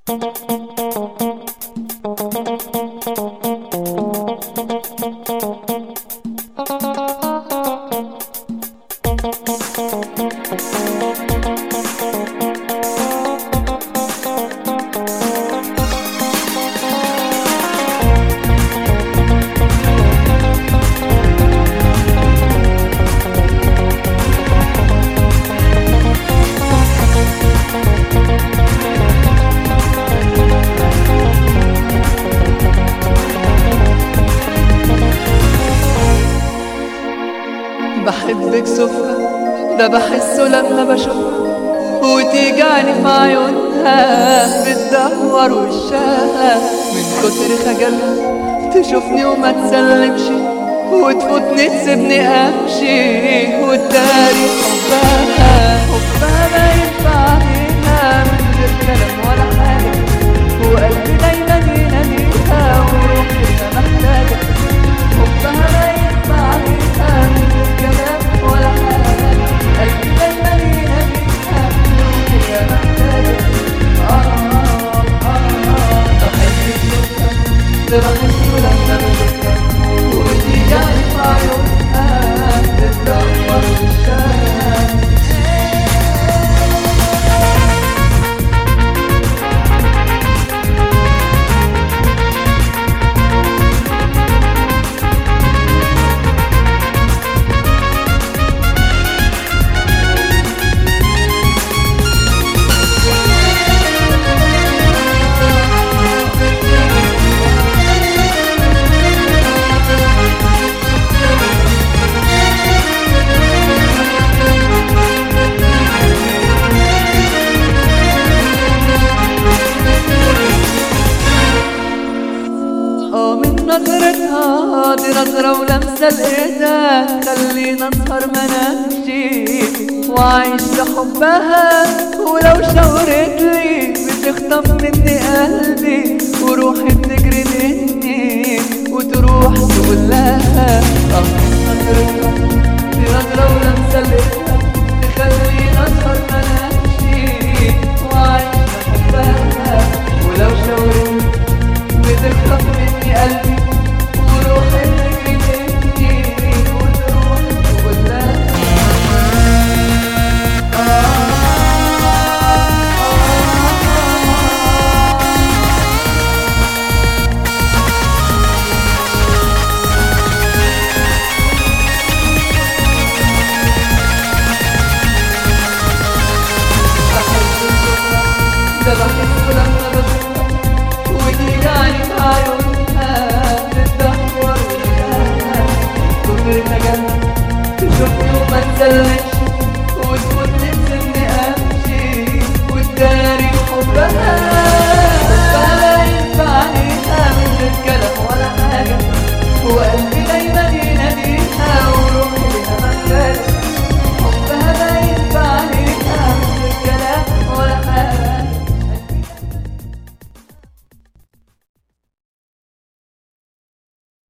بحبك سفرة ده بحسه لما بشوفها وتيجاني في عيونها بتدور وشها من كتر خجلها تشوفني وما تسلمش وتفوتني تسيبني امشي وتداري حبها ما ينفع عليها من غير كلام ولا حاجة وقلبي دايما يناديها وروحي ما محتاجة حبها ما ينفع عليها من غير كلام ولا حاجة قلبي دايما يناديها وروحي ما محتاجة بحبك سكر ده بحسه لما بشوفها وتيجاني في عيونها بتدور وشها نظرتها دي نظرة ولمسة لإيدها خلينا نسهر منامشي وعيش لحبها ولو شاورتلي بتخطف مني قلبي وروحي بتجري مني وتروح تقول لها نظرتها دي نظرة ولمسة لإيدها تخلينا نسهر منامشي وعيش لحبها ولو شاورتلي بتخطف مني قلبي ده بحسه لما بشوفها وتيجاني في عيونها بتدور وشها كتر خجلها تشوفني وما تسلمش